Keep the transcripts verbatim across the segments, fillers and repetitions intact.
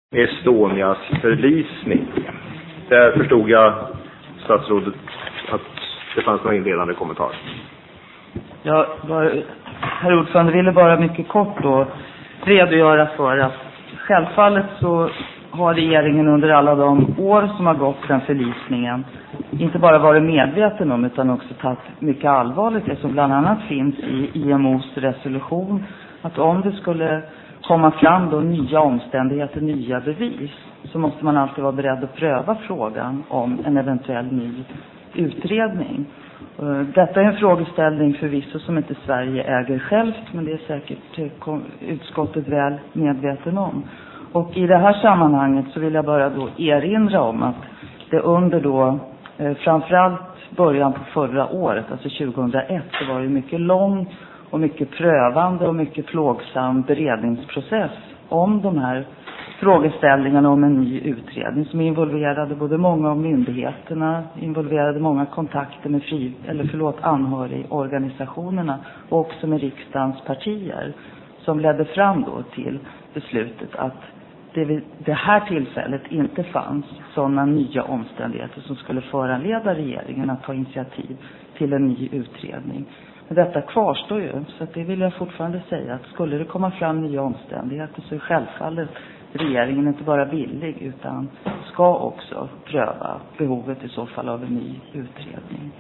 Estonias förlisning. Där förstod jag statsrådet att det fanns några inledande kommentarer. Ja, bara, herr ordförande, ville bara mycket kort då redogöra för att självfallet så har regeringen under alla de år som har gått den förlisningen inte bara varit medveten om utan också tagit mycket allvarligt det som bland annat finns i I M O:s resolution, att om det skulle komma fram då nya omständigheter, nya bevis, så måste man alltid vara beredd att pröva frågan om en eventuell ny utredning. Detta är en frågeställning förvisso som inte Sverige äger självt, men det är säkert utskottet väl medveten om. Och i det här sammanhanget så vill jag bara då erinra om att det under då eh, framförallt början på förra året, alltså tjugohundraett, så var det mycket lång och mycket prövande och mycket plågsam beredningsprocess om de här frågeställningarna om en ny utredning som involverade både många av myndigheterna, involverade många kontakter med fri, eller förlåt, anhörigorganisationerna och också med riksdagens partier, som ledde fram då till beslutet att det vid det här tillfället inte fanns sådana nya omständigheter som skulle föranleda regeringen att ta initiativ till en ny utredning. Men detta kvarstår ju, så att det vill jag fortfarande säga, att skulle det komma fram nya omständigheter så är självfallet regeringen inte bara villig utan ska också pröva behovet i så fall av en ny utredning.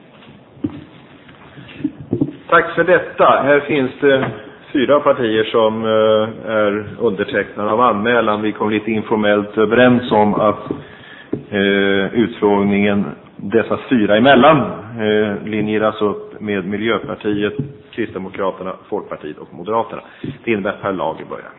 Tack för detta. Här finns det fyra partier som uh, är undertecknare av anmälan. Vi kom lite informellt överens om att uh, utfrågningen dessa fyra emellan uh, linjeras upp med Miljöpartiet, Kristdemokraterna, Folkpartiet och Moderaterna. Det innebär Per Lager börjar.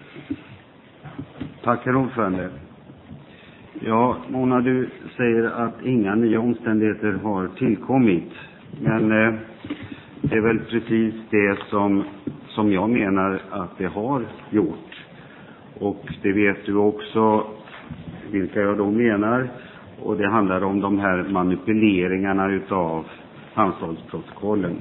Tack, herr ordförande. Ja, Mona, du säger att inga nya omständigheter har tillkommit. Men eh, det är väl precis det som, som jag menar att det har gjort. Och det vet du också vilka jag då menar. Och det handlar om de här manipuleringarna utav Hansholdsprotokollen.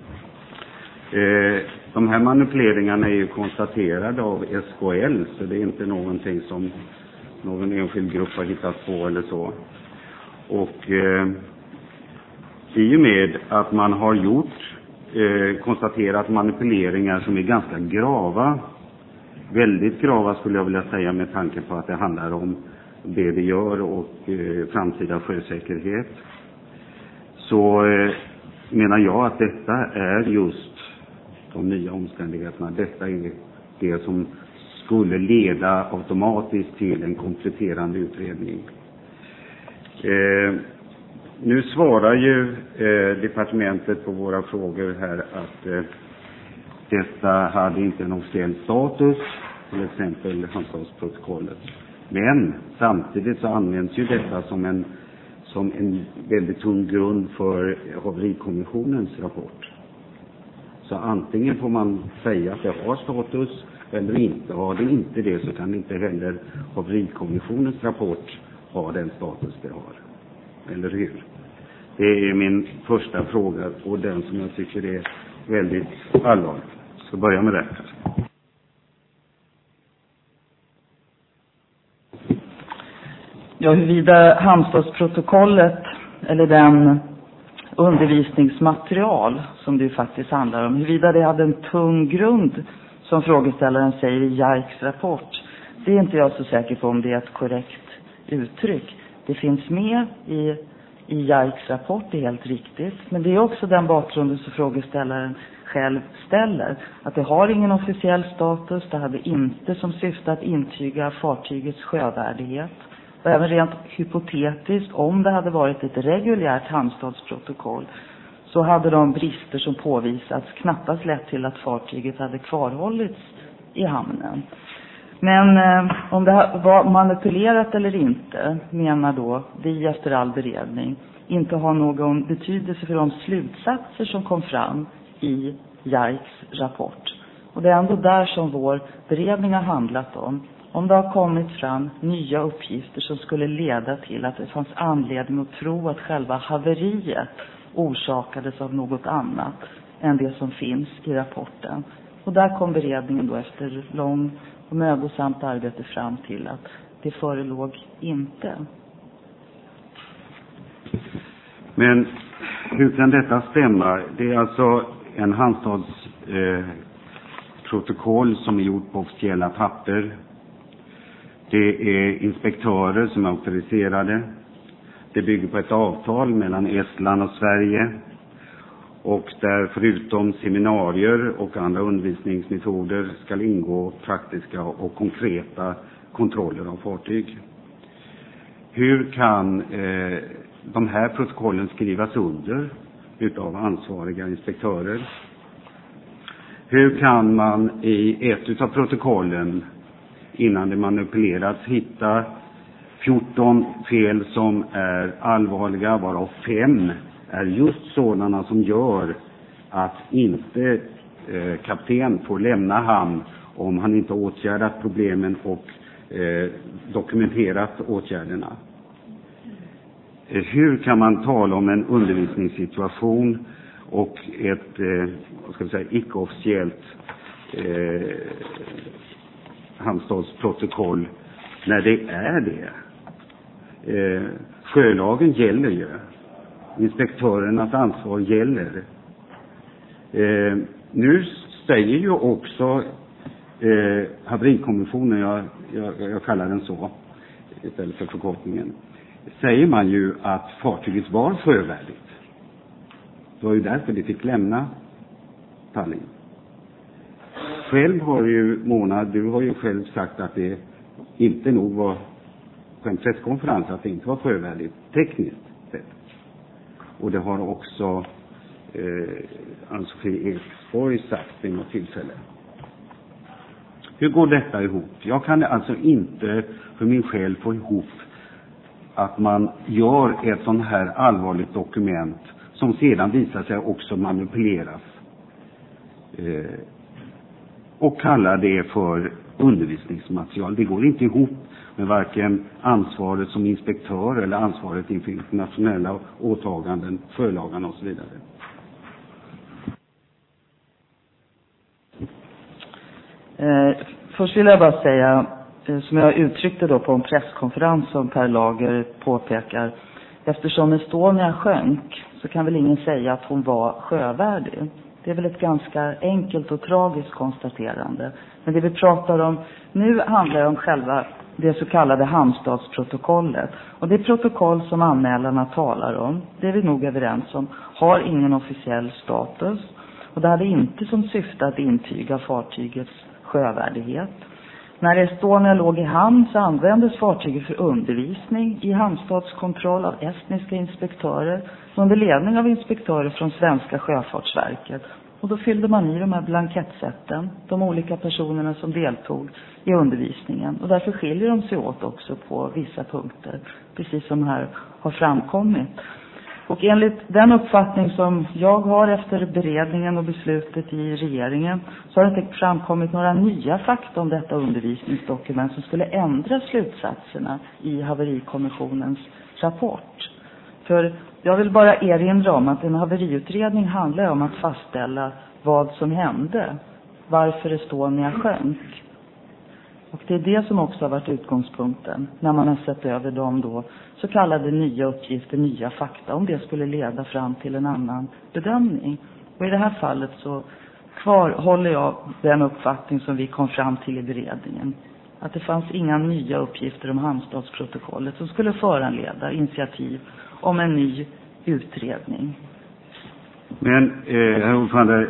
Eh, de här manipuleringarna är ju konstaterade av S K L, så det är inte någonting som någon enskild grupp har hittat på eller så. Och eh, i och med att man har gjort eh, konstaterat manipuleringar som är ganska grava, väldigt grava skulle jag vilja säga, med tanke på att det handlar om det det gör och eh, framtida sjösäkerhet, så eh, menar jag att detta är just de nya omständigheterna. Detta är det som skulle leda automatiskt till en kompletterande utredning. Eh, nu svarar ju eh, departementet på våra frågor här att eh, detta hade inte en officiell status, till exempel Hansholdsprotokollet. Men samtidigt så används ju detta som en, som en väldigt tung grund för haverikommissionens rapport. Så antingen får man säga att det har status eller inte. Har det inte det så kan inte heller haverikommissionens rapport ha den status det har. Eller hur? Det är min första fråga och den som jag tycker är väldigt allvarlig. Jag ska börja med det. Ja, huruvida Hansholdsprotokollet eller den undervisningsmaterial som det ju faktiskt handlar om, huruvida det hade en tung grund som frågeställaren säger i Jarks rapport, det är inte jag så säker på om det är ett korrekt uttryck. Det finns med i, i Jarks rapport, det är helt riktigt, men det är också den bakgrunden som frågeställaren själv ställer, att det har ingen officiell status, det hade inte som syfte att intyga fartygets sjövärdighet. Och även rent hypotetiskt, om det hade varit ett reguljärt Hansholdsprotokoll, så hade de brister som påvisats knappast lett till att fartyget hade kvarhållits i hamnen. Men eh, om det var manipulerat eller inte, menar då vi efter all beredning, inte har någon betydelse för de slutsatser som kom fram i Jarks rapport. Och det är ändå där som vår beredning har handlat om. Om det har kommit fram nya uppgifter som skulle leda till att det fanns anledning att tro att själva haveriet orsakades av något annat än det som finns i rapporten. Och där kom beredningen då efter lång och mödosamt arbete fram till att det förelåg inte. Men hur kan detta stämma? Det är alltså en Halmstads eh, protokoll som är gjort på officiella papper. Det är inspektörer som är auktoriserade. Det bygger på ett avtal mellan Estland och Sverige. Och där förutom seminarier och andra undervisningsmetoder ska ingå praktiska och konkreta kontroller av fartyg. Hur kan eh, de här protokollen skrivas under utav ansvariga inspektörer? Hur kan man i ett utav protokollen, innan det manipulerats, hitta fjorton fel som är allvarliga, varav fem är just sådana som gör att inte eh, kapten får lämna hamn om han inte åtgärdat problemen och eh, dokumenterat åtgärderna? Eh, hur kan man tala om en undervisningssituation och ett eh, vad ska vi säga, icke-officiellt eh, Halmstadsprotokoll när det är det? Eh, sjölagen gäller ju. Inspektörernas ansvar gäller. Eh, nu säger ju också eh, haverikommissionen, jag, jag, jag kallar den så istället för förkortningen, säger man ju att fartyget var sjövärdigt. Det var ju därför det fick lämna Tallinn. Själv har ju Mona, du har ju själv sagt att det inte nog var på en presskonferens att det inte var sjövärdigt tekniskt sett. Och det har också eh, Ann-Sofie Eksborg sagt vid något tillfälle. Hur går detta ihop? Jag kan alltså inte för min själ få ihop att man gör ett sån här allvarligt dokument som sedan visar sig också manipuleras eh, och kallar det för undervisningsmaterial. Det går inte ihop med varken ansvaret som inspektör eller ansvaret inför internationella åtaganden, sjölagarna och så vidare. Eh, först vill jag bara säga, eh, som jag uttryckte då på en presskonferens som Per Lager påpekar, eftersom Estonia sjönk så kan väl ingen säga att hon var sjövärdig. Det är väl ett ganska enkelt och tragiskt konstaterande. Men det vi pratar om nu handlar om själva det så kallade Halmstadsprotokollet. Och det protokoll som anmälarna talar om, det är vi nog överens om, har ingen officiell status. Och det hade inte som syfte att intyga fartygets sjövärdighet. När Estonia låg i hamn så användes fartyget för undervisning i hamnstadskontroll av estniska inspektörer under ledning av inspektörer från Svenska Sjöfartsverket. Och då fyllde man i de här blankettsätten, de olika personerna som deltog i undervisningen. Och därför skiljer de sig åt också på vissa punkter, precis som här har framkommit. Och enligt den uppfattning som jag har efter beredningen och beslutet i regeringen så har det inte framkommit några nya fakta om detta undervisningsdokument som skulle ändra slutsatserna i haverikommissionens rapport. För jag vill bara erinra om att en haveriutredning handlar om att fastställa vad som hände, varför Estonia sjönk. Och det är det som också har varit utgångspunkten när man har sett över de då så kallade nya uppgifter, nya fakta, om det skulle leda fram till en annan bedömning. Och i det här fallet så kvarhåller jag den uppfattning som vi kom fram till i beredningen. Att det fanns inga nya uppgifter om Halmstadsprotokollet som skulle föranleda initiativ om en ny utredning. Men eh, herr ordförande,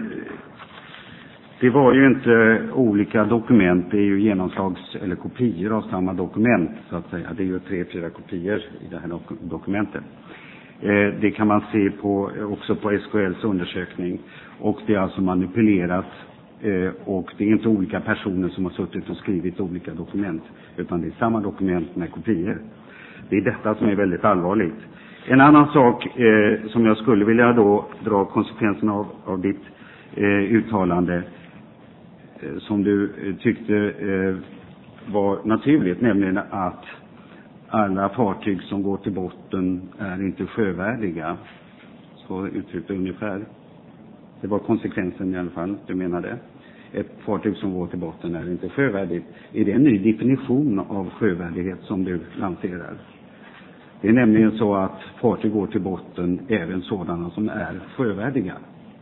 det var ju inte olika dokument, det är ju genomslags eller kopior av samma dokument så att säga. Det är ju tre, fyra kopior i det här dok- dokumentet. Eh, det kan man se på, också på S K L:s undersökning. Och det är alltså manipulerat eh, och det är inte olika personer som har suttit och skrivit olika dokument, utan det är samma dokument med kopior. Det är detta som är väldigt allvarligt. En annan sak eh, som jag skulle vilja då dra konsekvenserna av, av ditt eh, uttalande eh, som du eh, tyckte eh, var naturligt, nämligen att alla fartyg som går till botten är inte sjövärdiga. Så uttryckte ungefär. Det var konsekvensen i alla fall, du menade. ett fartyg som går till botten är inte sjövärdigt. Är det en ny definition av sjövärdighet som du lanserar? Det är nämligen så att fartyg går till botten även sådana som är sjövärdiga.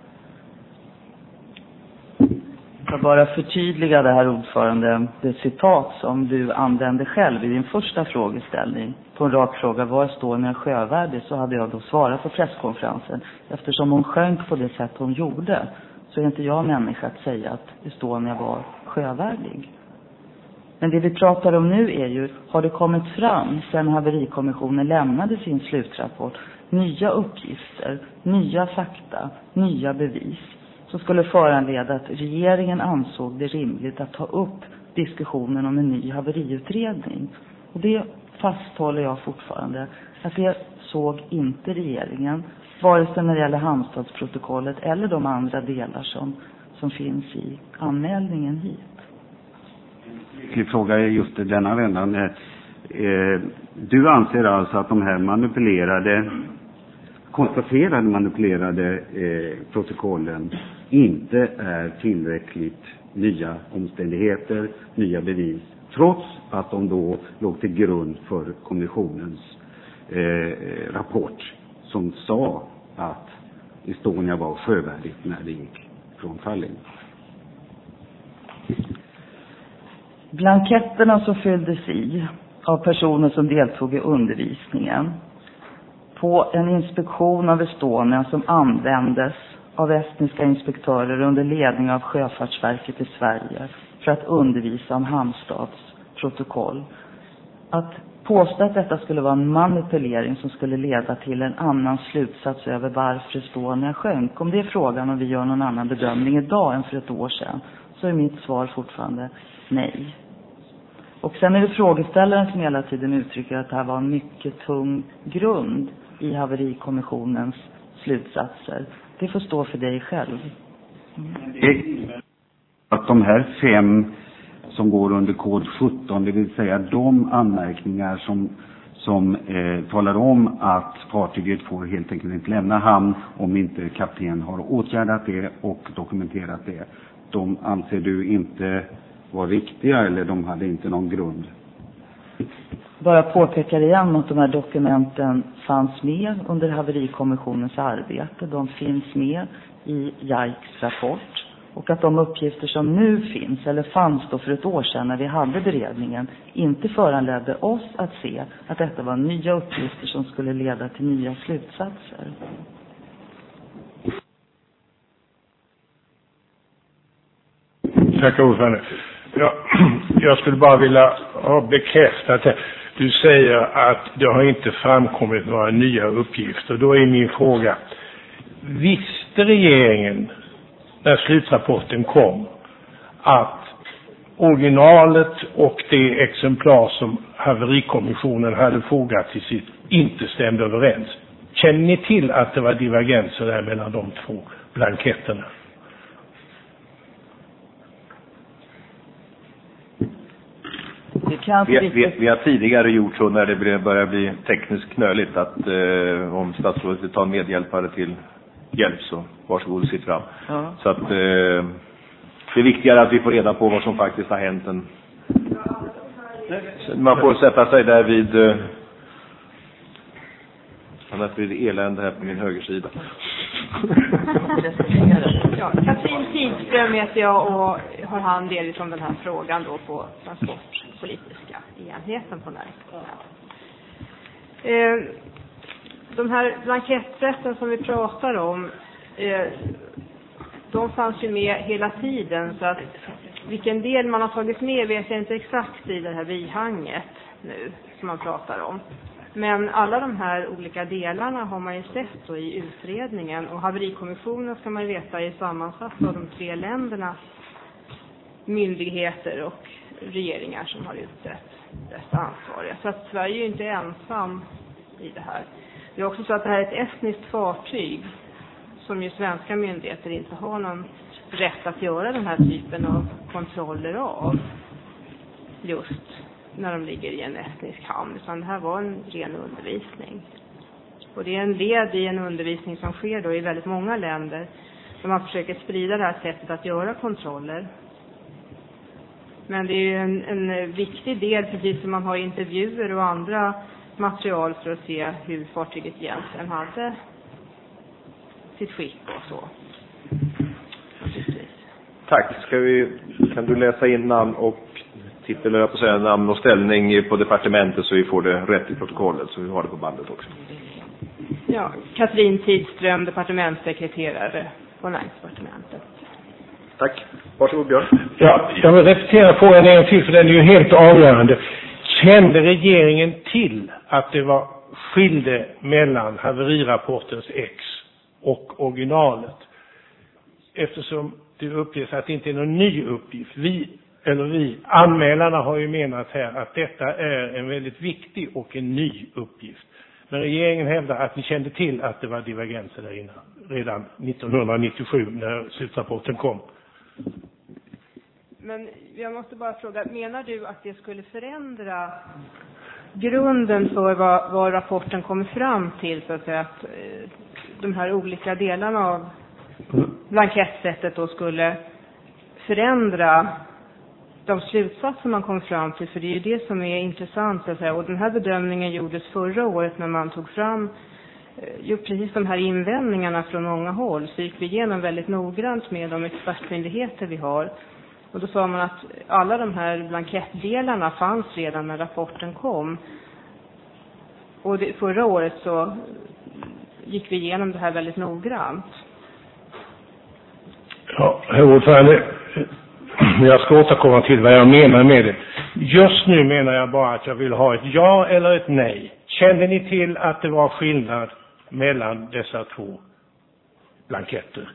Jag bara förtydliga det här, ordförande, det citat som du använde själv i din första frågeställning. På en rak fråga, var Estonia sjövärdig, så hade jag då svarat på presskonferensen. Eftersom hon sjönk på det sätt hon gjorde, så är inte jag människa att säga att Estonia var sjövärdig. Men det vi pratar om nu är ju, har det kommit fram sedan haverikommissionen lämnade sin slutrapport nya uppgifter, nya fakta, nya bevis som skulle föranleda att regeringen ansåg det rimligt att ta upp diskussionen om en ny haveriutredning. Och det fasthåller jag fortfarande, att det såg inte regeringen, vare sig när det gäller Halmstadsprotokollet eller de andra delar som, som finns i anmälningen hit. En fråga är just denna vändan. Eh, du anser alltså att de här manipulerade, konstaterade manipulerade eh, protokollen inte är tillräckligt nya omständigheter, nya bevis, trots att de då låg till grund för kommissionens eh, rapport som sa att Estonia var sjövärdigt när det gick från falling. Blanketterna som fylldes i av personer som deltog i undervisningen på en inspektion av Estonia som användes av estniska inspektörer under ledning av Sjöfartsverket i Sverige för att undervisa om Halmstads protokoll. Att påstå att detta skulle vara en manipulering som skulle leda till en annan slutsats över varför Estonia sjönk, om det är frågan om vi gör någon annan bedömning idag än för ett år sedan, så är mitt svar fortfarande nej. Och sen är det frågeställaren som hela tiden uttrycker att det här var en mycket tung grund i haverikommissionens slutsatser. Det får stå för dig själv. Mm. Att de här fem som går under kod sjutton, det vill säga de anmärkningar som, som eh, talar om att fartyget får helt enkelt inte lämna hamn om inte kapten har åtgärdat det och dokumenterat det. De anser du inte var riktiga, eller de hade inte någon grund? Bara påpekar igen att de här dokumenten fanns med under haverikommissionens arbete. De finns med i J A I C:s rapport. Och att de uppgifter som nu finns, eller fanns då för ett år sedan när vi hade beredningen, inte föranledde oss att se att detta var nya uppgifter som skulle leda till nya slutsatser. Tack ordförande. Ja, jag skulle bara vilja ha bekräftat det. Du säger att det har inte framkommit några nya uppgifter. Då är min fråga, visste regeringen när slutrapporten kom att originalet och det exemplar som haverikommissionen hade fogat till sitt inte stämde överens? Känner ni till att det var divergenser där mellan de två blanketterna? Vi, vi, vi har tidigare gjort så när det börjar bli tekniskt knöligt att eh, om statsrådet vill ta en medhjälpare till hjälp, så varsågod och sitt fram. Ja. Så att eh, det är viktigare att vi får reda på vad som faktiskt har hänt än... Man får sätta sig där vid eh, annars blir det elände här på min högersida. Ja, Katrin Tidström heter jag och har hand del från den här frågan då på transportpolitiska enheten på näringsdepartementet. Eh, de här blankettsätten som vi pratar om, eh, de fanns ju med hela tiden, så att vilken del man har tagit med vet jag inte exakt i det här bihanget nu som man pratar om. Men alla de här olika delarna har man ju sett då i utredningen, och haverikommissionen ska man veta är sammansatt av de tre ländernas myndigheter och regeringar som har utsett dessa ansvariga. Så att Sverige är ju inte ensam i det här. Det är också så att det här är ett estniskt fartyg som ju svenska myndigheter inte har någon rätt att göra den här typen av kontroller av just när de ligger i en estnisk hamn, utan det här var en ren undervisning. Och det är en led i en undervisning som sker då i väldigt många länder där man försöker sprida det här sättet att göra kontroller. Men det är ju en, en viktig del, precis som man har intervjuer och andra material för att se hur fartyget egentligen hade sitt skick och så. Tack. Ska vi, kan du läsa in namn och titel, eller på säga namn och ställning på departementet så vi får det rätt i protokollet, så vi har det på bandet också. Ja, Katrin Tidström, departementssekreterare på Näringsdepartementet. Tack. Varsågod Björn. Ja, jag vill repetera frågan en gång till för den är ju helt avgörande. Kände regeringen till att det var skilde mellan haverirapportens ex och originalet? Eftersom det uppges att det inte är någon ny uppgift. Vi, eller vi, anmälarna har ju menat här att detta är en väldigt viktig och en ny uppgift. Men regeringen hävdar att ni kände till att det var divergenser där inne redan nittonhundranittiosju när slutrapporten kom. Men jag måste bara fråga, menar du att det skulle förändra grunden för vad, vad rapporten kommer fram till, så att säga, att eh, de här olika delarna av blankettsättet då skulle förändra de slutsatser man kom fram till? För det är ju det som är intressant, så att säga. Och den här bedömningen gjordes förra året när man tog fram ju precis de här invändningarna från många håll. Så gick vi igenom väldigt noggrant med de expertmyndigheter vi har. Och då sa man att alla de här blankettdelarna fanns redan när rapporten kom. Och det, förra året så gick vi igenom det här väldigt noggrant. Ja, herr ordförande, jag ska återkomma till vad jag menar med det. Just nu menar jag bara att jag vill ha ett ja eller ett nej. Kände ni till att det var skillnad mellan dessa två blanketter?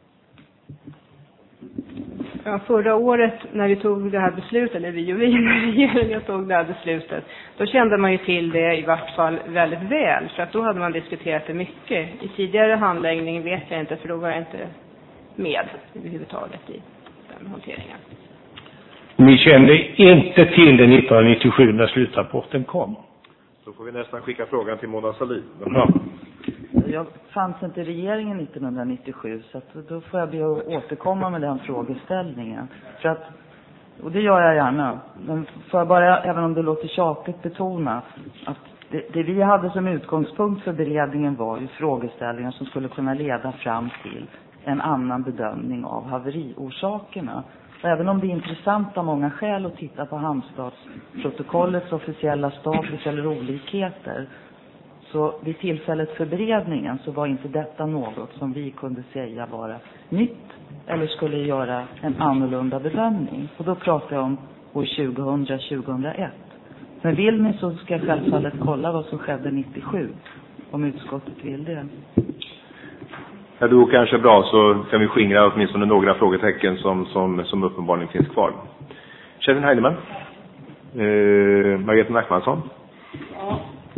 Ja, förra året när vi tog det här beslutet, eller vi och vi när regeringen tog det här beslutet, då kände man ju till det i vart fall väldigt väl, för att då hade man diskuterat det mycket. I tidigare handläggning vet jag inte, för då var jag inte med överhuvudtaget i den hanteringen. Ni kände inte till det nittonhundranittiosju när slutrapporten kom? Då får vi nästan skicka frågan till Mona Sahlin. Ja. Jag fanns inte i regeringen nittonhundranittiosju, så att då får jag be att återkomma med den frågeställningen. För att, och det gör jag gärna. Men får jag bara, även om det låter tjatigt, betona att det, det vi hade som utgångspunkt för beredningen var ju frågeställningar som skulle kunna leda fram till en annan bedömning av haveriorsakerna. Och även om det är intressant av många skäl att titta på hamnstadsprotokollets officiella status eller olikheter, så vid tillfället för beredningen så var inte detta något som vi kunde säga vara nytt eller skulle göra en annorlunda bedömning. Och då pratar jag om år tjugohundra till tjugohundraett. Men vill ni så ska jag självfallet kolla vad som skedde nittiosju, om utskottet vill det. Ja, då kanske bra, så kan vi skingra åtminstone några frågetecken som, som, som uppenbarligen finns kvar. Kevin Heinemann. Eh, Margareta Nackmansson. Ja.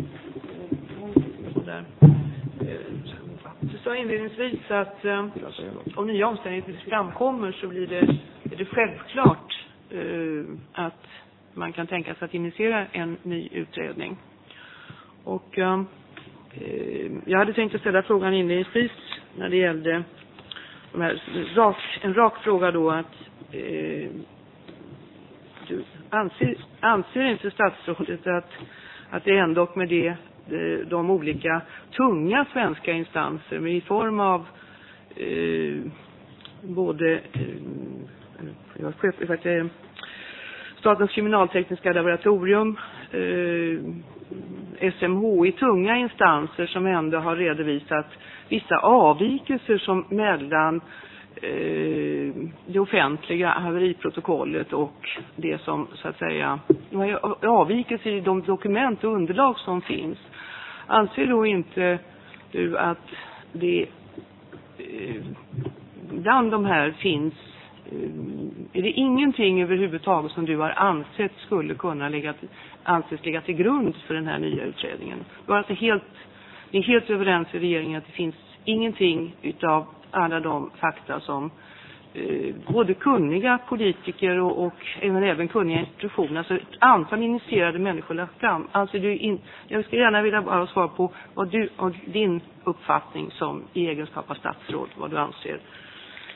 Du sa inledningsvis att eh, om nya omständigheter framkommer så blir det, är det självklart eh, att man kan tänka sig att initiera en ny utredning. Och eh, jag hade tänkt att ställa frågan inledningsvis när det gällde de här, rak, en rak fråga då att eh, du anser, anser inte statsrådet att, att det ändå med det de, de olika tunga svenska instanser med i form av eh, både eh, jag vet, eh, Statens kriminaltekniska laboratorium, eh, S M H I, tunga instanser som ändå har redovisat vissa avvikelser som mellan eh, det offentliga haveriprotokollet och det som så att säga avvikelser i de dokument och underlag som finns. Anser då inte du att det eh, bland de här finns, är det ingenting överhuvudtaget som du har ansett skulle kunna lägga, anses ligga till grund för den här nya utredningen? Du har alltså helt, ni är helt överens i regeringen att det finns ingenting utav alla de fakta som eh, både kunniga politiker och, och även, även kunniga institutioner, alltså ett antal initierade människor lagt fram. Alltså du in, jag skulle gärna vilja bara svara på vad du och din uppfattning som i egenskap av statsråd, vad du anser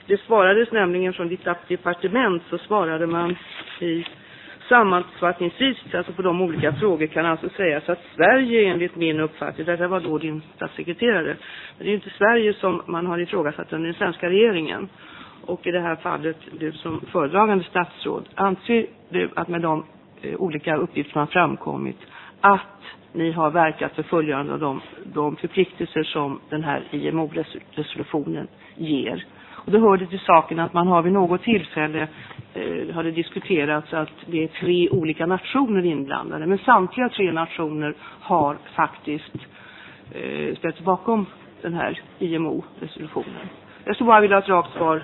det svarades nämligen från ditt departement, så svarade man i sammanfattningsvis, alltså på de olika frågor kan alltså sägas att Sverige enligt min uppfattning, det var då din statssekreterare, men det är ju inte Sverige som man har ifrågasatt under den svenska regeringen. Och i det här fallet, du som föredragande statsråd, anser du att med de eh, olika uppgifter som har framkommit att ni har verkat för följande av de, de förpliktelser som den här I M O-resolutionen ger? Och då hörde till saken att man har vid något tillfälle eh, har det diskuterats att det är tre olika nationer inblandade. Men samtliga tre nationer har faktiskt eh, ställt bakom den här I M O-resolutionen. Jag skulle bara vilja ha ett rakt svar,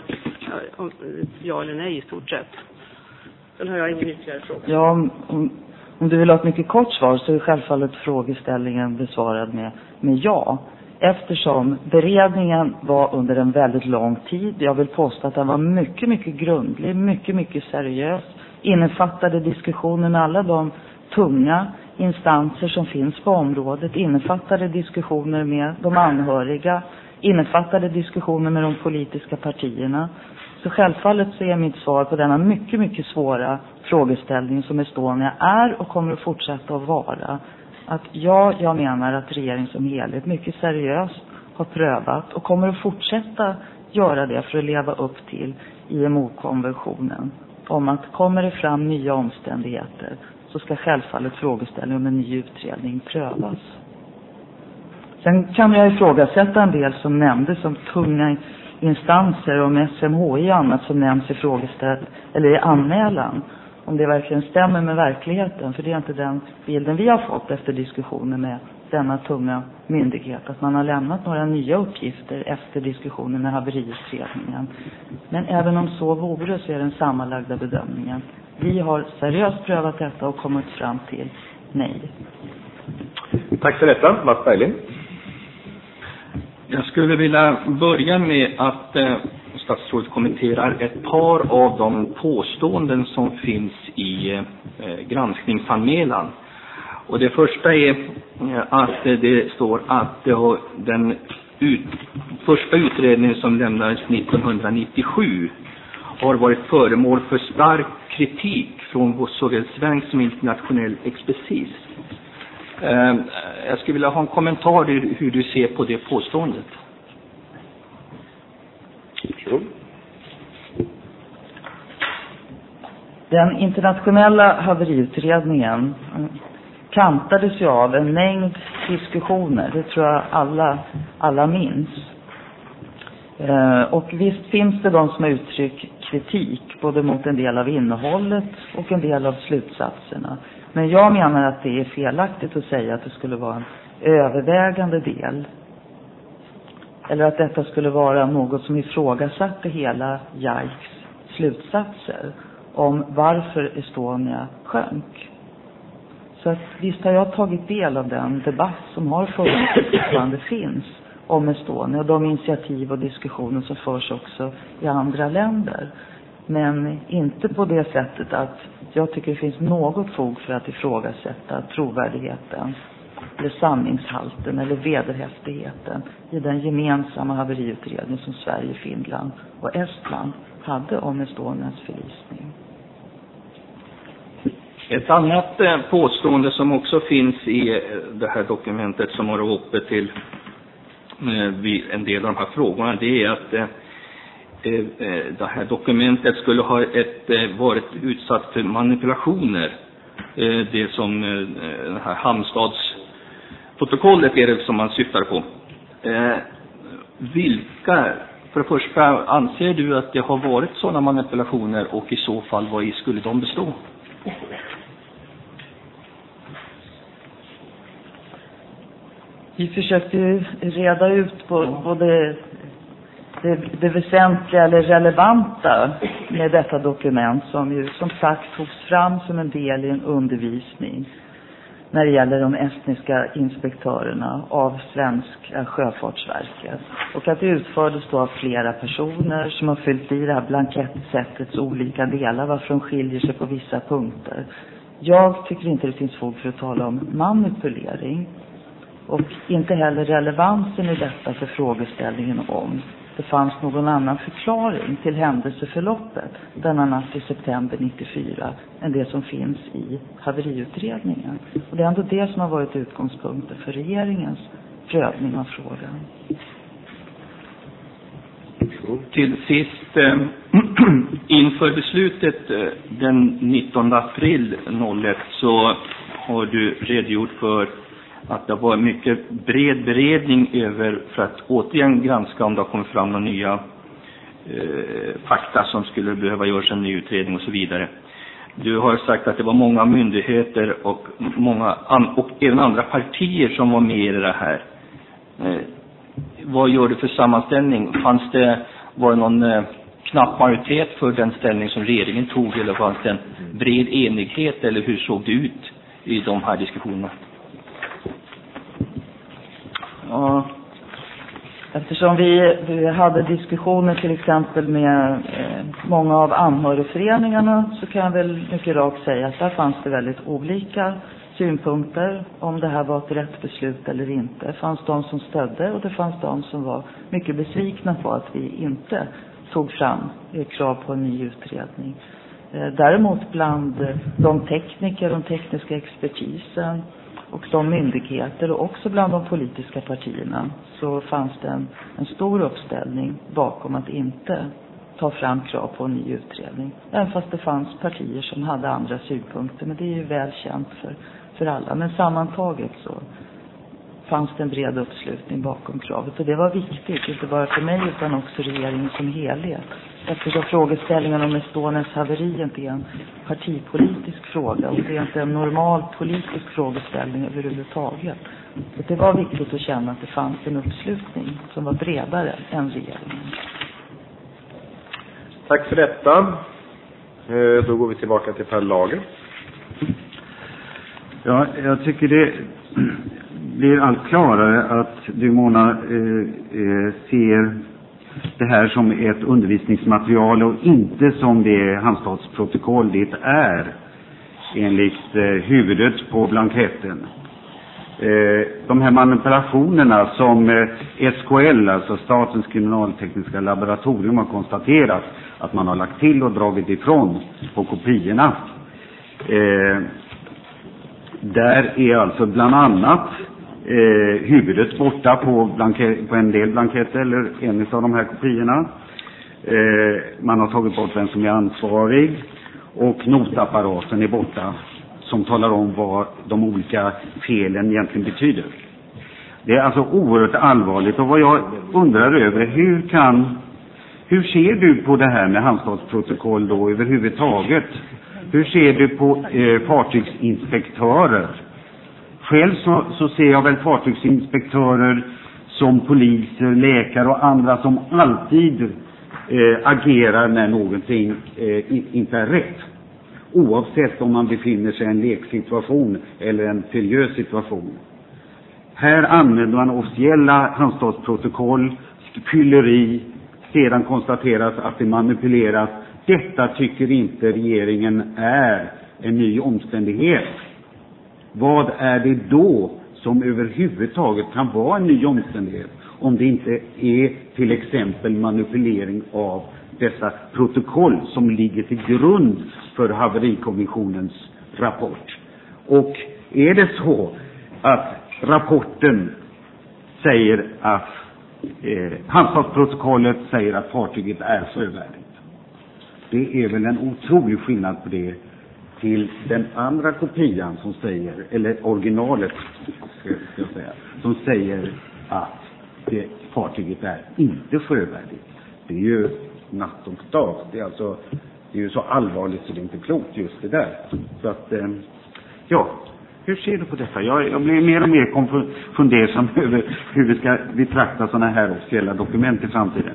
ja eller nej i stort sett. Sen har jag ingen ytterligare fråga. Ja, om, om, om du vill ha ett mycket kort svar så är självfallet frågeställningen besvarad med, med ja. Eftersom beredningen var under en väldigt lång tid. Jag vill påstå att den var mycket, mycket grundlig, mycket, mycket seriös. Innefattade diskussioner med alla de tunga instanser som finns på området. Innefattade diskussioner med de anhöriga. Innefattade diskussioner med de politiska partierna. Så självfallet så är mitt svar på denna mycket, mycket svåra frågeställning som Estonia är och kommer att fortsätta att vara. Att ja, jag menar att regeringen som helhet mycket seriöst har prövat och kommer att fortsätta göra det för att leva upp till I M O-konventionen. Om att kommer det fram nya omständigheter så ska självfallet frågeställningen om en ny utredning prövas. Sen kan jag ifrågasätta en del som nämndes som tunga instanser om S M H I och annat som nämns i frågeställ eller i anmälan. Om det verkligen stämmer med verkligheten, för det är inte den bilden vi har fått efter diskussioner med denna tunga myndighet, att man har lämnat några nya uppgifter efter diskussionen med haveriutredningen. Men även om så vore så är den sammanlagda bedömningen. Vi har seriöst prövat detta och kommit fram till nej. Tack för detta, Mats Berglind. Jag skulle vilja börja med att eh, statsrådet kommenterar ett par av de påståenden som finns i eh, granskningsanmälan. Och det första är eh, att det står att det har, den ut, första utredningen som lämnades nittonhundranittiosju har varit föremål för stark kritik från såväl svensk som internationell expertis. Eh, jag skulle vilja ha en kommentar i hur du ser på det påståendet. Den internationella haveriutredningen kantades ju av en mängd diskussioner. Det tror jag alla, alla minns. Eh, och visst finns det de som har uttryckt kritik både mot en del av innehållet och en del av slutsatserna. Men jag menar att det är felaktigt att säga att det skulle vara en övervägande del. Eller att detta skulle vara något som ifrågasatte hela J A I C:s slutsatser om varför Estonia sjönk. Så att visst har jag tagit del av den debatt som har fortfarande finns om Estonia och de initiativ och diskussioner som förs också i andra länder. Men inte på det sättet att jag tycker det finns något fog för att ifrågasätta trovärdigheten eller sanningshalten eller vederhäftigheten i den gemensamma haveriutredning som Sverige, Finland och Estland hade om Estonias förlisning. Ett annat eh, påstående som också finns i eh, det här dokumentet som har uppe till eh, vid en del av de här frågorna, det är att eh, eh, det här dokumentet skulle ha ett, eh, varit utsatt för manipulationer. Eh, det som eh, det här Halmstadsprotokollet är det som man syftar på. Eh, vilka, för det första, anser du att det har varit sådana manipulationer och i så fall vad skulle de bestå? Vi försökte reda ut på både det, det väsentliga eller relevanta med detta dokument som ju som sagt togs fram som en del i en undervisning när det gäller de estniska inspektörerna av Svenska Sjöfartsverket. Och att det utfördes då av flera personer som har fyllt i det här blankettsättets olika delar, varför de skiljer sig på vissa punkter. Jag tycker inte det finns fog för att tala om manipulering. Och inte heller relevansen i detta för frågeställningen om det fanns någon annan förklaring till händelseförloppet denna natt i september nittiofyra än det som finns i haveriutredningen. Och det är ändå det som har varit utgångspunkten för regeringens prövning av frågan. Till sist, eh, inför beslutet eh, den nittonde april noll ett så har du redogjort för att det var mycket bred beredning över för att återigen granska om det har kommit fram några nya eh, fakta som skulle behöva göras en ny utredning och så vidare. Du har sagt att det var många myndigheter och många an- och även andra partier som var med i det här. Eh, vad gör du för sammanställning? Fanns det, var det någon eh, knapp majoritet för den ställning som regeringen tog, eller fanns det en bred enighet, eller hur såg det ut i de här diskussionerna? Ja, eftersom vi, vi hade diskussioner till exempel med eh, många av anhörigföreningarna, så kan jag väl mycket rakt säga att där fanns det väldigt olika synpunkter om det här var ett rätt beslut eller inte. Det fanns de som stödde och det fanns de som var mycket besvikna på att vi inte tog fram eh, krav på en ny utredning. Eh, däremot bland de tekniker, de tekniska expertisen och de myndigheter och också bland de politiska partierna så fanns det en, en stor uppställning bakom att inte ta fram krav på en ny utredning. Även fast det fanns partier som hade andra synpunkter, men det är ju väl känt för, för alla. Men sammantaget så fanns det en bred uppslutning bakom kravet, och det var viktigt, inte bara för mig utan också regeringen som helhet. Eftersom frågeställningen om Estonias haveri inte är en partipolitisk fråga och det är inte en normal politisk frågeställning överhuvudtaget. Så det var viktigt att känna att det fanns en uppslutning som var bredare än regeringen. Tack för detta. Eh, då går vi tillbaka till Per Lager. Ja, jag tycker det blir allt klarare att du, Mona, eh, eh, ser det här som ett undervisningsmaterial och inte som det handstatsprotokoll det är enligt eh, huvudet på blanketten. Eh, de här manipulationerna som eh, S K L, alltså Statens kriminaltekniska laboratorium, har konstaterat att man har lagt till och dragit ifrån på kopiorna. Eh, där är alltså bland annat eh, huvudet borta på, blanket, på en del blanketter eller en av de här kopiorna. Eh, man har tagit bort vem som är ansvarig och notapparaten är borta som talar om vad de olika felen egentligen betyder. Det är alltså oerhört allvarligt, och vad jag undrar över är hur kan hur ser du på det här med handstatsprotokoll då överhuvudtaget? Hur ser du på eh, fartygsinspektörer? Själv så, så ser jag väl fartygsinspektörer som poliser, läkare och andra som alltid eh, agerar när någonting eh, inte är rätt. Oavsett om man befinner sig i en leksituation eller en seriös situation. Här använder man officiella handstatsprotokoll, fyller i, sedan konstateras att det manipuleras. Detta tycker inte regeringen är en ny omständighet. Vad är det då som överhuvudtaget kan vara en ny omständighet om det inte är till exempel manipulering av dessa protokoll som ligger till grund för haverikommissionens rapport? Och är det så att rapporten säger att eh, handstatsprotokollet säger att fartyget är sjövärdigt? Det är väl en otrolig skillnad på det till den andra kopian som säger, eller originalet ska jag säga, som säger att det, fartyget är inte sjövärdigt. Det är ju natt och dag. Det är alltså det är ju så allvarligt så det är inte klokt just det där. Så att eh, ja, hur ser du på detta? Jag, jag blir mer och mer konf- fundersam över hur vi ska betrakta sådana här officiella dokument i framtiden.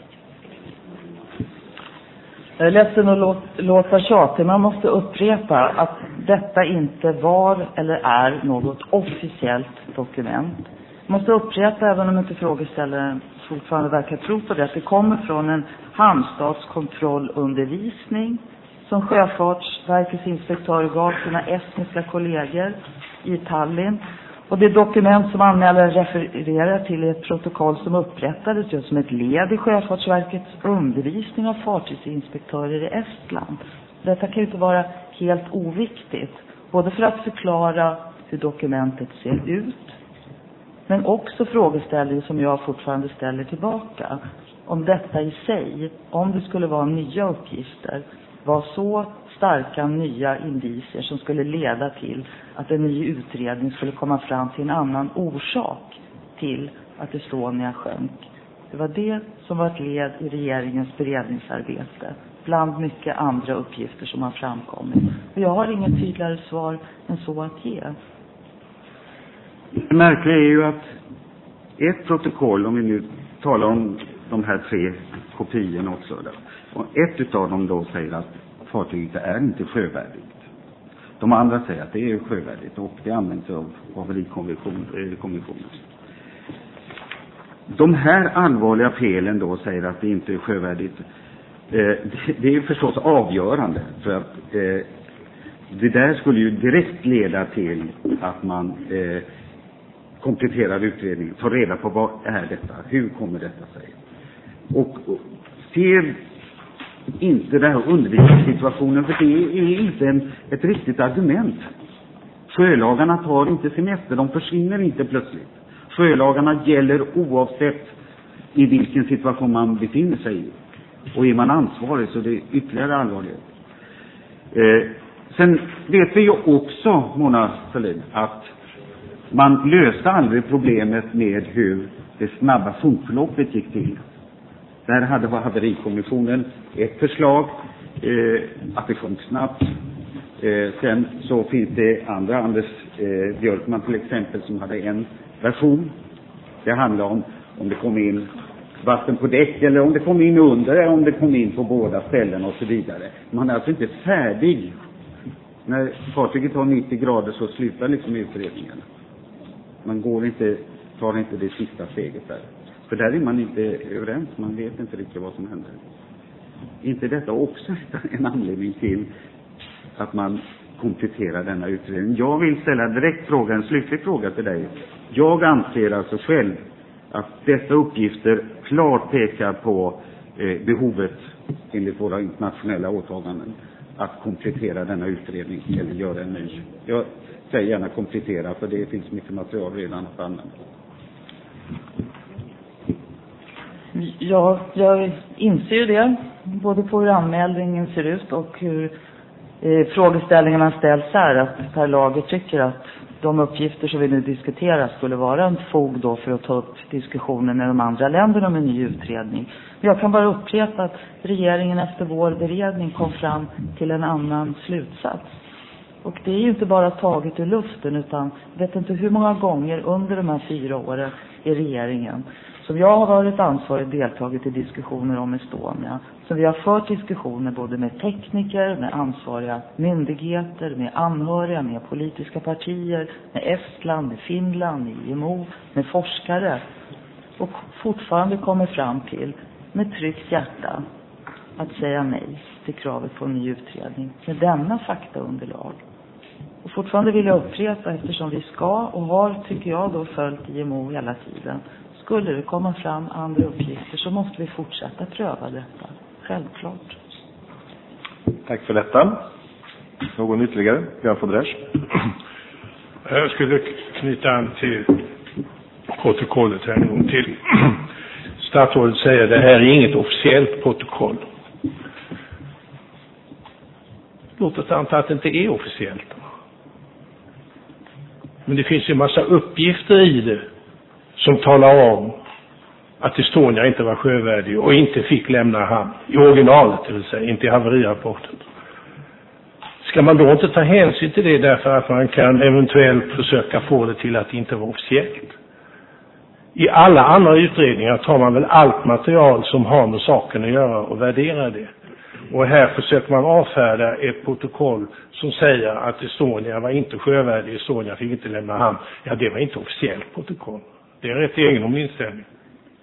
Jag är ledsen att låta, låta tjatig. Man måste upprepa att detta inte var eller är något officiellt dokument. Man måste upprepa, även om inte frågeställaren fortfarande verkar tro på det, att det kommer från en hamnstatskontrollundervisning som Sjöfartsverkets inspektör gav sina estniska kollegor i Tallinn. Och det dokument som anmälaren refererar till är ett protokoll som upprättades just som ett led i Sjöfartsverkets undervisning av fartygsinspektörer i Estland. Detta kan ju inte vara helt oviktigt, både för att förklara hur dokumentet ser ut, men också frågeställningar som jag fortfarande ställer tillbaka. Om detta i sig, om det skulle vara nya uppgifter, var så starka nya indicier som skulle leda till att en ny utredning skulle komma fram till en annan orsak till att Estonia sjönk. Det var det som var ett led i regeringens beredningsarbete, bland mycket andra uppgifter som har framkommit. Och jag har inget tydligare svar än så att ge. Det märkliga är ju att ett protokoll, om vi nu talar om de här tre kopiorna också, då, och ett utav dem då säger att fartyget är inte sjövärdigt. De andra säger att det är sjövärdigt och det används av haverikommissionen. De här allvarliga felen då säger att det inte är sjövärdigt. Eh, det, det är ju förstås avgörande, för att eh, det där skulle ju direkt leda till att man eh, kompletterar utredningen, tar reda på vad är detta, hur kommer detta sig. Och, och ser inte den här undervisningssituationen, för det är inte en, ett riktigt argument. Sjölagarna tar inte semester, de försvinner inte plötsligt. Sjölagarna gäller oavsett i vilken situation man befinner sig i. Och är man ansvarig så det är ytterligare allvarligt. Eh, sen vet vi ju också, Mona Sahlin, att man löste aldrig problemet med hur det snabba sjunkförloppet gick till. Där hade haverikommissionen ett förslag eh, att det sjönk snabbt. Eh, sen så finns det andra, Anders eh, Björkman till exempel, som hade en version. Det handlar om om det kom in vatten på däck eller om det kom in under eller om det kom in på båda ställen och så vidare. Man är alltså inte färdig. När fartyget har nittio grader så slutar liksom utredningen. Man går inte, tar inte det sista steget där. För där är man inte överens, man vet inte riktigt vad som händer. Inte detta också en anledning till att man kompletterar denna utredning? Jag vill ställa direkt fråga, en slutlig fråga till dig. Jag anser alltså själv att dessa uppgifter klart pekar på eh, behovet enligt våra internationella åtaganden att komplettera denna utredning eller göra en ny. Jag säger gärna komplettera, för det finns mycket material redan att använda. Ja, jag inser ju det, både på hur anmälningen ser ut och hur eh, frågeställningarna ställs här, att Per Lager tycker att de uppgifter som vi nu diskuterar skulle vara en fog då för att ta upp diskussionen med de andra länderna om en ny utredning. Men jag kan bara upprepa att regeringen efter vår beredning kom fram till en annan slutsats. Och det är ju inte bara taget ur luften, utan jag vet inte hur många gånger under de här fyra åren i regeringen som jag har varit ansvarig deltagit i diskussioner om Estonia. Så vi har fört diskussioner både med tekniker, med ansvariga myndigheter, med anhöriga, med politiska partier, med Estland, med Finland, med I M O, med forskare. Och fortfarande kommer fram till, med tryggt hjärta, att säga nej till kravet på en ny utredning med denna faktaunderlag. Och fortfarande vill jag upprepa, eftersom vi ska och har, tycker jag, då följt I M O hela tiden. Skulle det komma fram andra uppgifter så måste vi fortsätta pröva detta. Självklart. Tack för detta. Någon ytterligare? Björn von Dresch. Jag skulle knyta an till protokollet här en gång till. Statsrådet säger att det här är inget officiellt protokoll. Låt oss anta att det inte är officiellt. Men det finns ju en massa uppgifter i det som talar om att Estonia inte var sjövärdig och inte fick lämna hamn. I originalet, det vill säga, inte i haverirapporten. Ska man då inte ta hänsyn till det därför att man kan eventuellt försöka få det till att det inte var officiellt? I alla andra utredningar tar man väl allt material som har med saken att göra och värderar det. Och här försöker man avfärda ett protokoll som säger att Estonia var inte sjövärdig, Estonia fick inte lämna hamn. Ja, det var inte officiellt protokoll. Det är en rätt egendomlig inställning.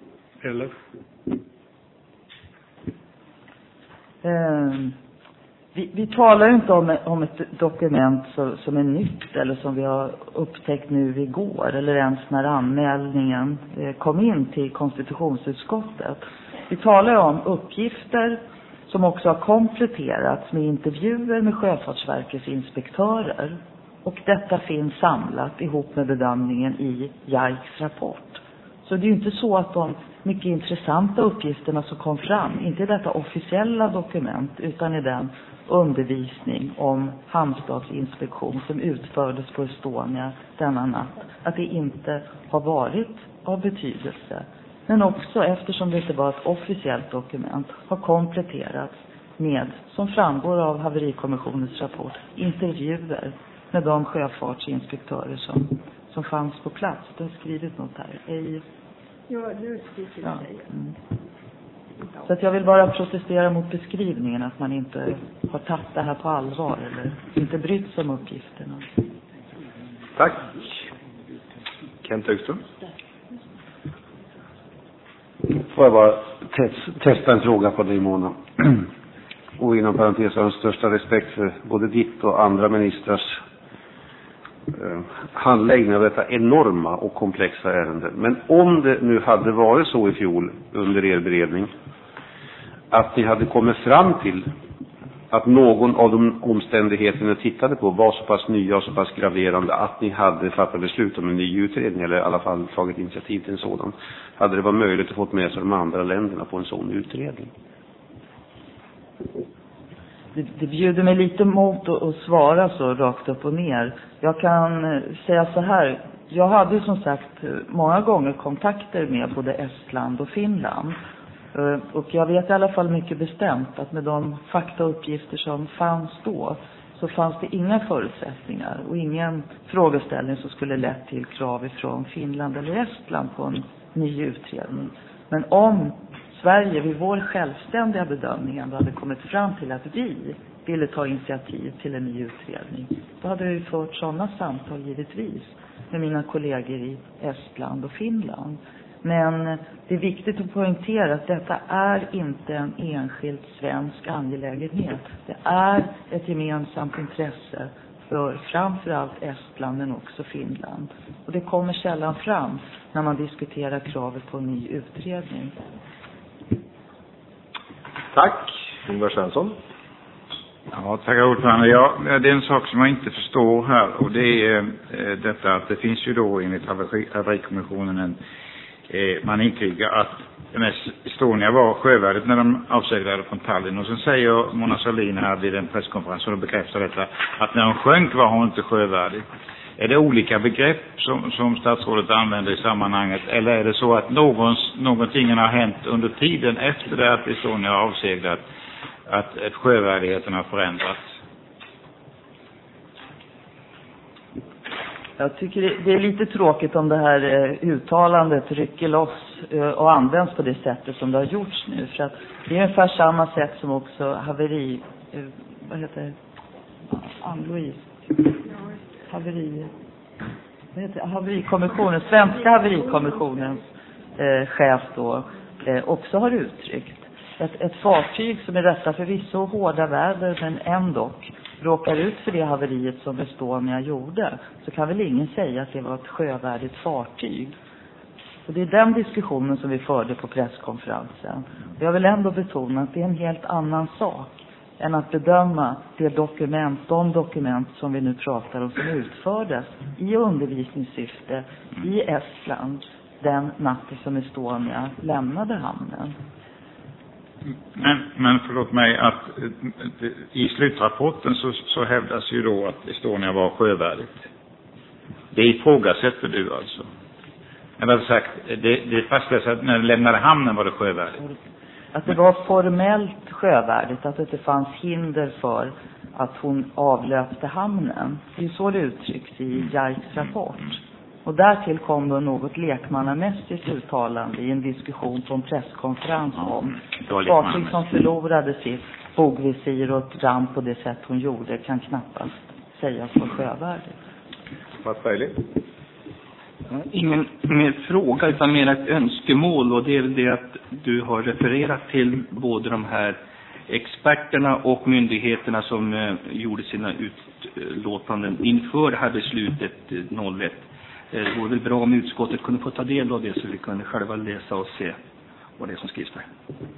Eller? Eh, Vi, vi talar ju inte om, om ett dokument som, som är nytt eller som vi har upptäckt nu igår eller ens när anmälningen eh, kom in till konstitutionsutskottet. Vi talar ju om uppgifter som också har kompletterats med intervjuer med Sjöfartsverkets inspektörer. Och detta finns samlat ihop med bedömningen i J A I C:s rapport. Så det är ju inte så att de mycket intressanta uppgifterna som kom fram, inte i detta officiella dokument utan i den undervisning om hamnstadsinspektion som utfördes på Estonia denna natt, att det inte har varit av betydelse. Men också eftersom det inte var ett officiellt dokument har kompletterats med, som framgår av haverikommissionens rapport, intervjuer med de sjöfartsinspektörer som, som fanns på plats. Du har skrivit något här. I, Ja, nu skriver ja. Mm. Så att jag vill bara protestera mot beskrivningen att man inte har tagit det här på allvar eller inte brytt sig om uppgifterna. Tack. Kent Högström. Får jag bara te- testa en fråga på dig, Mona. Och inom parentes har jag den största respekt för både ditt och andra ministrars eh, handläggning av detta enorma och komplexa ärende. Men om det nu hade varit så i fjol under er beredning att ni hade kommit fram till att någon av de omständigheter ni tittade på var så pass nya och så pass graverande att ni hade fattat beslut om en ny utredning eller i alla fall tagit initiativ till en sådan, hade det varit möjligt att få med sig de andra länderna på en sån utredning? Det, det bjuder mig lite mot att, att svara så rakt upp och ner. Jag kan säga så här. Jag hade som sagt många gånger kontakter med både Estland och Finland. Och jag vet i alla fall mycket bestämt att med de faktauppgifter som fanns då så fanns det inga förutsättningar och ingen frågeställning som skulle lett till krav ifrån Finland eller Estland på en ny utredning. Men om Sverige vid vår självständiga bedömning ändå hade kommit fram till att vi ville ta initiativ till en ny utredning, då hade vi fört sådana samtal givetvis med mina kollegor i Estland och Finland. Men det är viktigt att poängtera att detta är inte en enskild svensk angelägenhet. Det är ett gemensamt intresse för framförallt Estland men också Finland. Och det kommer sällan fram när man diskuterar kravet på en ny utredning. Tack. Ingvar Svensson. Ja, tack ordförande. Ja, det är en sak som jag inte förstår här och det är eh, detta att det finns ju då enligt haverikommissionen en Eh, man intygar att M S Estonia var sjövärdigt när de avseglade från Tallinn. Och sen säger Mona Sahlin här vid en presskonferens och de bekräftar detta att när hon sjönk var hon inte sjövärdig. Är det olika begrepp som, som statsrådet använder i sammanhanget eller är det så att någons, någonting har hänt under tiden efter det att Estonia har avseglat att ett sjövärdigheten har förändrats? Jag tycker det är lite tråkigt om det här uttalandet rycker loss och används på det sättet som det har gjorts nu. För att det är ungefär samma sätt som också haveri, vad heter det? Ann-Louise. Haveri, vad heter det? Haverikommissionen, svenska haverikommissionens eh, chef då eh, också har uttryckt. Ett, ett fartyg som är detta förvisso hårda väder men ändå råkar ut för det haveriet som Estonia gjorde, så kan väl ingen säga att det var ett sjövärdigt fartyg. Och det är den diskussionen som vi förde på presskonferensen. Och jag vill ändå betona att det är en helt annan sak än att bedöma det dokument, de dokument som vi nu pratar om som utfördes i undervisningssyfte i Estland den natten som Estonia lämnade hamnen. Men, men förlåt mig att i slutrapporten så, så hävdas ju då att Estonia var sjövärdigt. Det ifrågasätter du alltså? Eller sagt, det, det fastställs att när det lämnade hamnen var det sjövärdigt. Att det var formellt sjövärdigt, att det inte fanns hinder för att hon avlöpte hamnen. Det är så det uttrycks i J A I C:s rapport. Och därtill kom då något lekmannamässigt uttalande i en diskussion på en presskonferens om fartyg som förlorade sitt bogvisir och ram på det sätt hon gjorde kan knappast sägas vara sjövärdigt. Mats Berglund. Ingen mer fråga utan mer ett önskemål och det är det att du har refererat till både de här experterna och myndigheterna som eh, gjorde sina utlåtanden inför det här beslutet eh, noll ett. Eh, det vore väl bra om utskottet kunde få ta del av det så vi kunde själva läsa och se vad det är som skrivs där.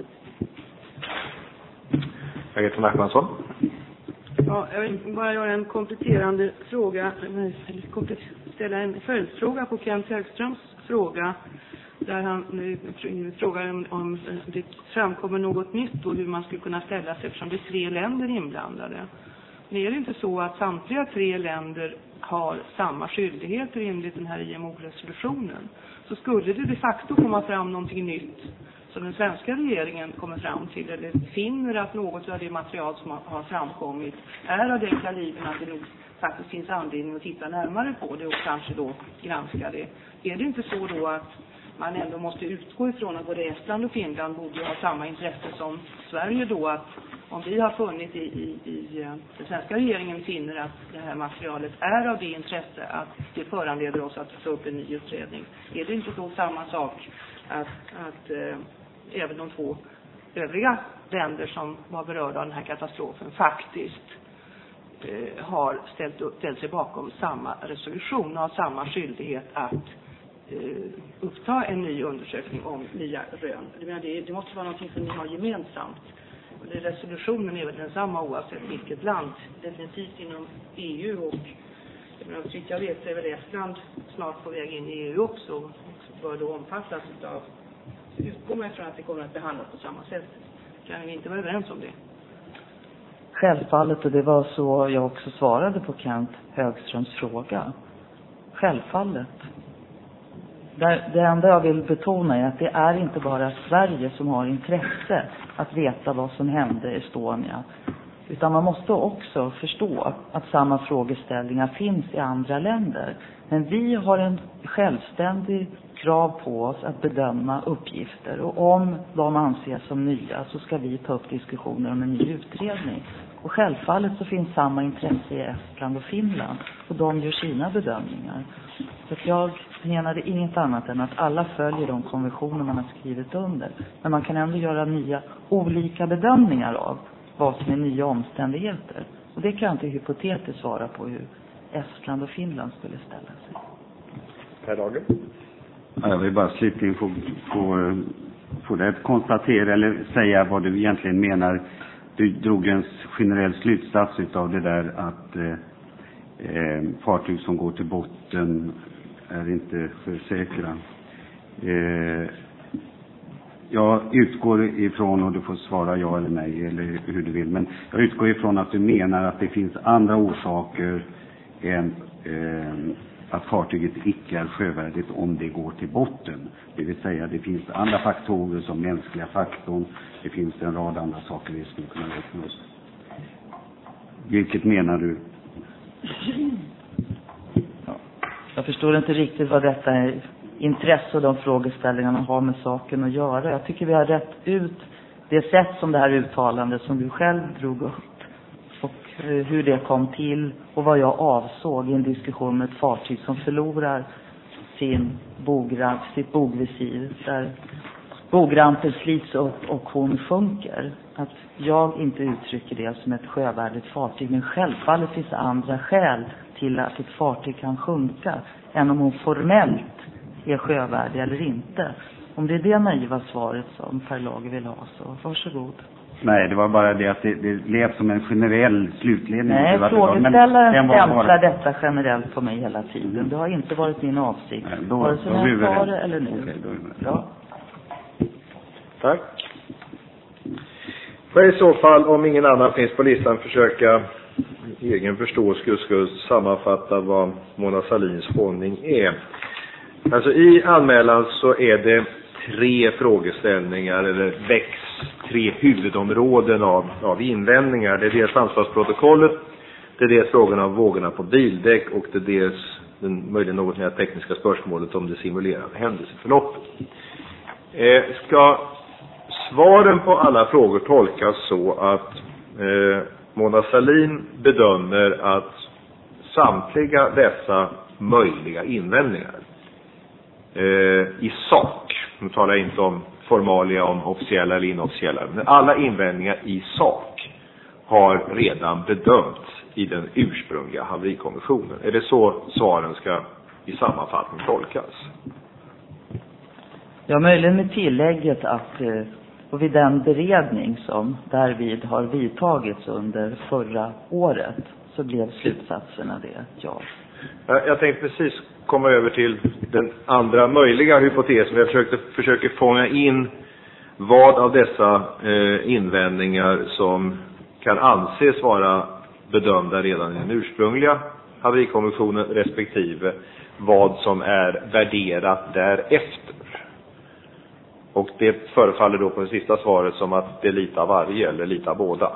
Margareta Nachmansson. Ja, jag vill bara göra en kompletterande fråga, eller ställa en följdfråga på Kent Högströms fråga, där han nu frågar om, om det framkommer något nytt och hur man skulle kunna ställa sig eftersom det är tre länder inblandade. Men är det inte så att samtliga tre länder har samma skyldigheter enligt den här I M O-resolutionen, så skulle det de facto komma fram någonting nytt som den svenska regeringen kommer fram till eller finner att något av det material som har framkommit är av den kalibern att det nog faktiskt finns anledning att titta närmare på det och kanske då granska det. Är det inte så då att man ändå måste utgå ifrån att både Estland och Finland borde ha samma intresse som Sverige då, att om vi har funnit i, i, i den svenska regeringen finner att det här materialet är av det intresse att det föranleder oss att ta upp en ny utredning. Är det inte så samma sak att, att eh, även de två övriga länder som var berörda av den här katastrofen faktiskt eh, har ställt, upp, ställt sig bakom samma resolution och har samma skyldighet att eh, uppta en ny undersökning om nya rön? Det, det måste vara någonting som ni har gemensamt. Och det, resolutionen är väl densamma oavsett vilket land, definitivt inom E U, och jag menar, så jag vet är väl Estland snart på väg in i E U också och bör då omfattas av, så utgår man ifrån att det kommer att behandlas på samma sätt. Kan vi inte vara överens om det? Självfallet, och det var så jag också svarade på Kent Högströms fråga. Självfallet. Det enda jag vill betona är att det är inte bara Sverige som har intresse att veta vad som hände i Estonia. Utan man måste också förstå att samma frågeställningar finns i andra länder. Men vi har en självständig krav på oss att bedöma uppgifter. Och om de anses som nya så ska vi ta upp diskussioner om en ny utredning. Och självfallet så finns samma intresse i Estland och Finland. Och de gör sina bedömningar. Så att jag menade inget annat än att alla följer de konventioner man har skrivit under. Men man kan ändå göra nya olika bedömningar av vad som är nya omständigheter. Och det kan inte hypotetiskt svara på hur Estland och Finland skulle ställa sig. Per Lager. Ja, jag vill bara slutligen få, få, få det att konstatera eller säga vad du egentligen menar. Du drog en generell slutsats utav det där att eh, fartyg som går till botten är inte sjösäkra. Eh, jag utgår ifrån, och du får svara ja eller nej eller hur du vill, men jag utgår ifrån att du menar att det finns andra orsaker än eh, att fartyget icke är sjövärdigt om det går till botten. Det vill säga det finns andra faktorer som mänskliga faktorn, det finns en rad andra saker vi skulle kunna räkna upp. Vilket menar du? Ja. Jag förstår inte riktigt vad detta är. Intresse och de frågeställningarna har med saken att göra. Jag tycker vi har rätt ut det sätt som det här uttalandet som du själv drog upp och hur det kom till och vad jag avsåg i en diskussion med ett fartyg som förlorar sin bogramp, sitt bogvisir där bogrampen slits upp och hon sjunker. Att jag inte uttrycker det som ett sjövärdigt fartyg, men självfallet finns det andra skäl till att ett fartyg kan sjunka än om hon formellt är sjövärdig eller inte. Om det är det naiva svaret som Per Lager vill ha, så varsågod. Nej, det var bara det att det, det lät som en generell slutledning. Nej, frågeställaren stämplar detta generellt på mig hela tiden. Det har inte varit min avsikt. Nej, då, vare sig när jag tar det eller nu. Okay, då ja. Tack. Får jag i så fall, om ingen annan finns på listan, försöka egen förståelse skulle sammanfatta vad Mona Sahlins hållning är. Alltså i anmälan så är det tre frågeställningar eller väcks tre huvudområden av, av invändningar. Det är dels ansvarsprotokollet, det är dels frågan om vågorna på bildäck och det är dels den möjligen något mer tekniska spörsmålet om det simulerade händelseförloppet. Eh, ska svaren på alla frågor tolkas så att eh, Mona Sahlin bedömer att samtliga dessa möjliga invändningar eh, i sak, nu talar jag inte om formalia om officiella eller inofficiella. Men alla invändningar i sak har redan bedömts i den ursprungliga haverikommissionen. Är det så svaren ska i sammanfattning tolkas? Ja, möjligen med tillägget att eh, och vid den beredning som därvid har vidtagits under förra året så blev slutsatserna det, ja. Jag tänkte precis komma över till den andra möjliga hypotesen. Jag försökte, försöker fånga in vad av dessa eh, invändningar som kan anses vara bedömda redan i den ursprungliga haverikommissionen respektive vad som är värderat därefter. Och det förefaller då på det sista svaret som att det är lite av varje eller lite av båda.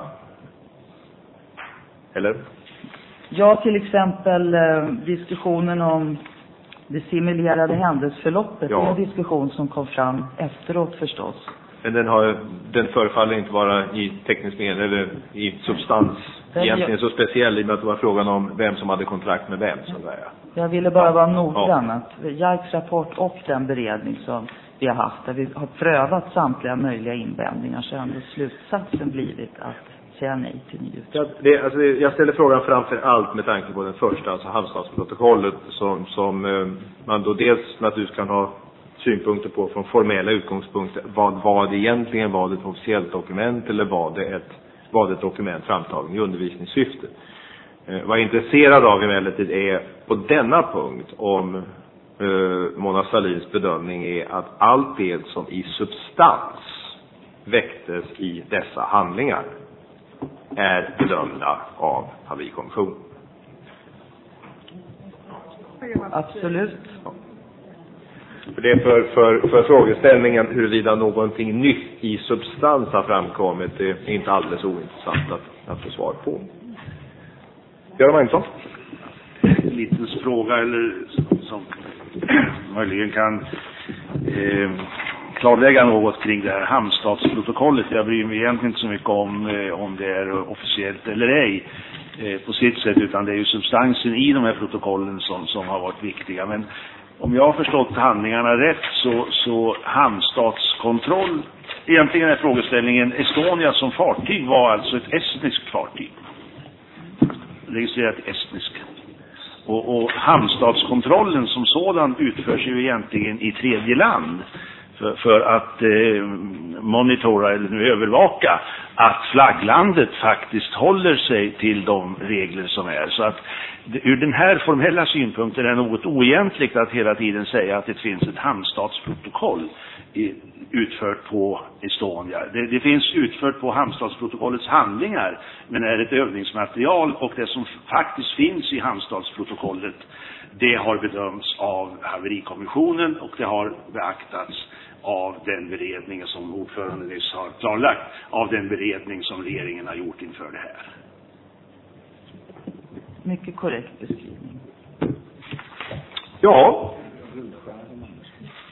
Eller? Ja, till exempel eh, diskussionen om det simulerade händelseförloppet. Ja. Det är en diskussion som kom fram efteråt förstås. Men den, har, den förefaller inte vara i teknisk mening eller i substans Den egentligen jag... så speciell i och med att det var frågan om vem som hade kontrakt med vem. Så där. Jag ville bara vara noggrann Ja. att Jarks rapport och den beredning som vi har haft där vi har prövat samtliga möjliga invändningar så har ändå slutsatsen blivit att säga nej till ny utredning. Ja, det, alltså det, jag ställer frågan framför allt med tanke på den första, alltså Halmstadsprotokollet som, som eh, man då dels naturligtvis kan ha synpunkter på från formella utgångspunkter. Vad var det egentligen? Var det ett officiellt dokument eller var det ett, var det ett dokument framtagen i undervisningssyfte? Eh, vad jag är intresserad av emellertid är på denna punkt om eh, Mona Sahlins bedömning är att allt det som i substans väcktes i dessa handlingar är bedömda av haverikommissionen. Absolut. Ja. För det är för, för, för frågeställningen huruvida någonting nytt i substans har framkommit, det är inte alldeles ointressant att, att få svar på. Göran Magnusson? En liten fråga eller som möjligen kan eh, klarlägga något kring det här Halmstadsprotokollet. Jag bryr mig egentligen inte så mycket om eh, om det är officiellt eller ej eh, på sitt sätt, utan det är ju substansen i de här protokollen som, som har varit viktiga. Men om jag har förstått handlingarna rätt så, så hamnstatskontroll, egentligen är frågeställningen Estonia som fartyg var alltså ett estniskt fartyg. Registrerat estniskt. Och, och hamnstatskontrollen som sådan utförs ju egentligen i tredje land för, för att eh, monitora eller nu övervaka att flagglandet faktiskt håller sig till de regler som är. Så att ur den här formella synpunkten är det något oegentligt att hela tiden säga att det finns ett hamnstatsprotokoll i, utfört på Estonia. Det, det finns utfört på hamnstatsprotokollets handlingar men är ett övningsmaterial, och det som faktiskt finns i hamnstatsprotokollet det har bedömts av haverikommissionen och det har beaktats av den beredning som ordförande nyss har klarlagt, av den beredning som regeringen har gjort inför det här. Mycket korrekt beskrivning. Ja.